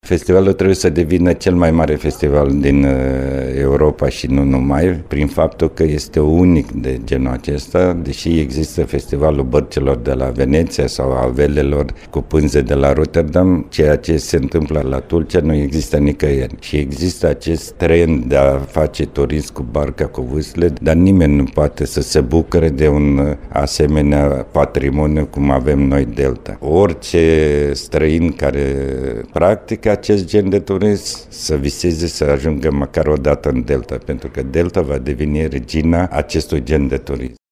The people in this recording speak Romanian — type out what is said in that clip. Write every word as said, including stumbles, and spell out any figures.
Festivalul trebuie să devină cel mai mare festival din Europa și nu numai, prin faptul că este unic de genul acesta, deși există Festivalul Bărcilor de la Veneția sau a velelor cu pânze de la Rotterdam, ceea ce se întâmplă la Tulcea nu există nicăieri. Și există acest trend de a face turism cu barca, cu vâsle, dar nimeni nu poate să se bucure de un asemenea patrimoniu cum avem noi Delta. Orice străin care practică acest gen de turism să viseze să ajungă măcar o dată în Delta, pentru că Delta va deveni regina acestui gen de turism.